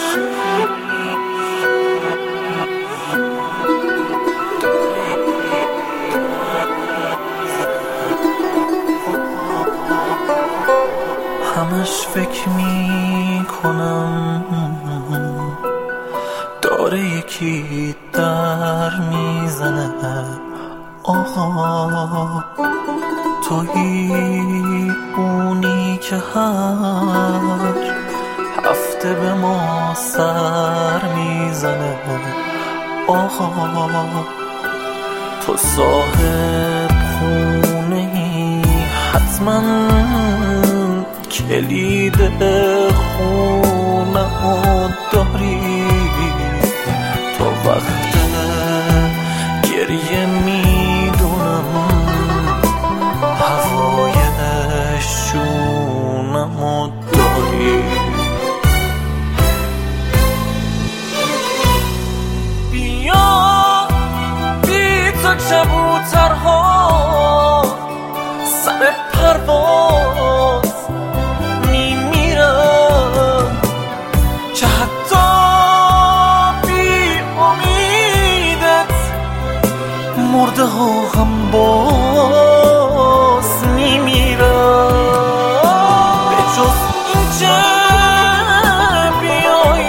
همش فکر می کنم داره یکی در میزنه. آقا تویی اونی که هر هفته به ما سر میزنه. آقا تو صاحب خونه‌ای، حتما کلید خونه‌مو داری. تو وقت گریه میدونم هوای شونه‌مو داری. بیا بی تو کبوترها سر پرواز میمیرن، که حتی بی امیدت مرده ها هم باز میمیرن. به جز این که بیای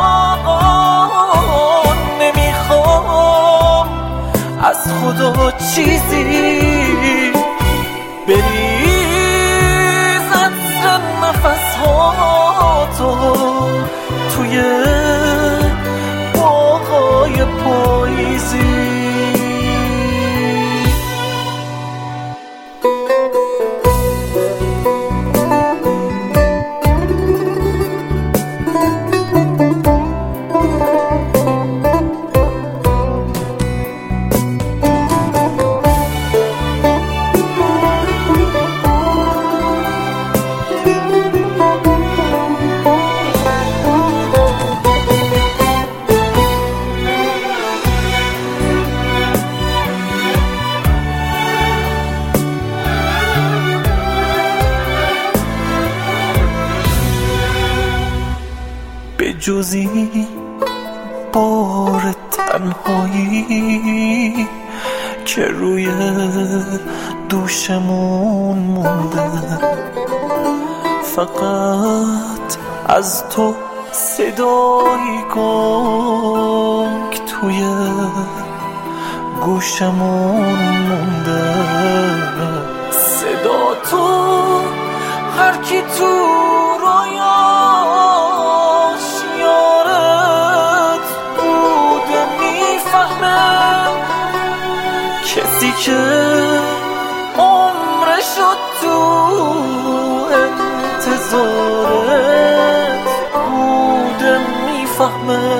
آقا نمیخوام از خدا چیزی بریز عطر نفس‌هاتو توی باغای پاییزی. به جزی بار تنهایی که روی دوشمون مونده، فقط از تو صدای گنگ توی گوشمون مونده. صدا تو هر کی تو رویاش یارت بوده میفهمه، کسی که عمرشو تو انتظارت بوده میفهمه.